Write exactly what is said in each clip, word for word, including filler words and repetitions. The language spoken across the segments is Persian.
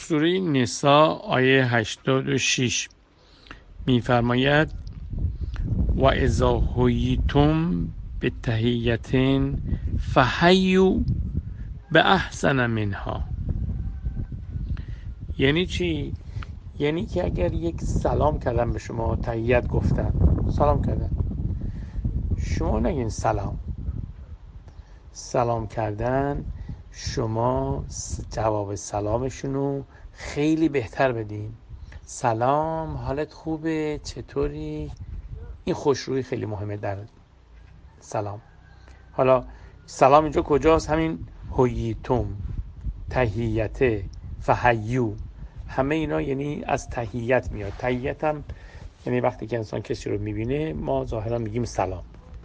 سوره نساء آیه هشتاد و شش می‌فرماید و اذا حییتم بتحیة فحیوا باحسن منها. یعنی چی؟ یعنی که اگر یک سلام کردن به شما، تحیت گفتن، سلام کردن، شما نگین سلام. سلام کردن شما جواب سلامشونو خیلی بهتر بدین. سلام، حالت خوبه؟ چطوری؟ این خوشرویی خیلی مهمه در سلام. حالا سلام اینجا کجاست؟ همین حییتم، تحیته، فحیو، همه اینا یعنی از تحیت میاد. تحیت هم یعنی وقتی که انسان کسی رو میبینه ما ظاهرا میگیم سلام.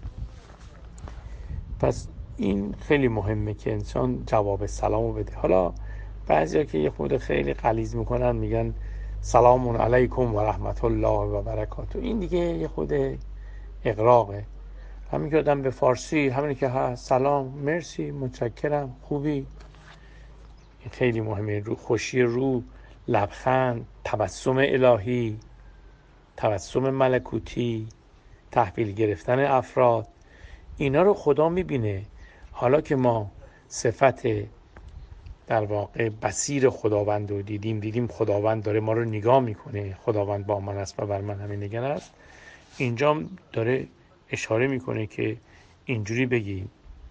پس این خیلی مهمه که انسان جواب سلامو بده. حالا بعضیا که یه خود خیلی غلیظ میکنن میگن سلام علیکم و رحمت الله و برکاته. این دیگه یه خود اغراقه. همین که آدم به فارسی همین که هست سلام، مرسی، متشکرم، خوبی، این خیلی مهمه. رو خوشی رو، لبخند، تبسم الهی، تبسم ملکوتی، تحویل گرفتن افراد، اینا رو خدا میبینه. حالا که ما صفت در واقع بصیر خداوند رو دیدیم، دیدیم خداوند داره ما رو نگاه میکنه، خداوند با من است و بر من همین نگران است، اینجا داره اشاره میکنه که اینجوری بگیم.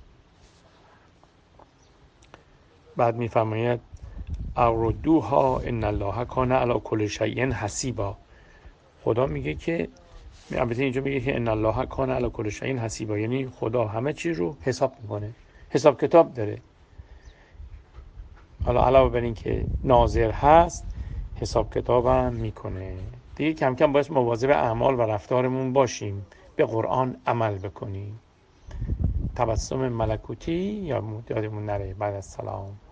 بعد میفرماید اردوها ان الله کان علی کل شیء حسیبا. خدا میگه که البته اینجا میگه که ان الله کان علی کل شیء حسیبا، یعنی خدا همه چیز رو حساب میکنه، حساب کتاب داره. حالا علاوه بر این که ناظر هست، حساب کتابم میکنه. دیگه کم کم باید مواظب اعمال و رفتارمون باشیم، به قرآن عمل بکنیم. تبسم ملکوتی یا یادمون نره بعد از سلام.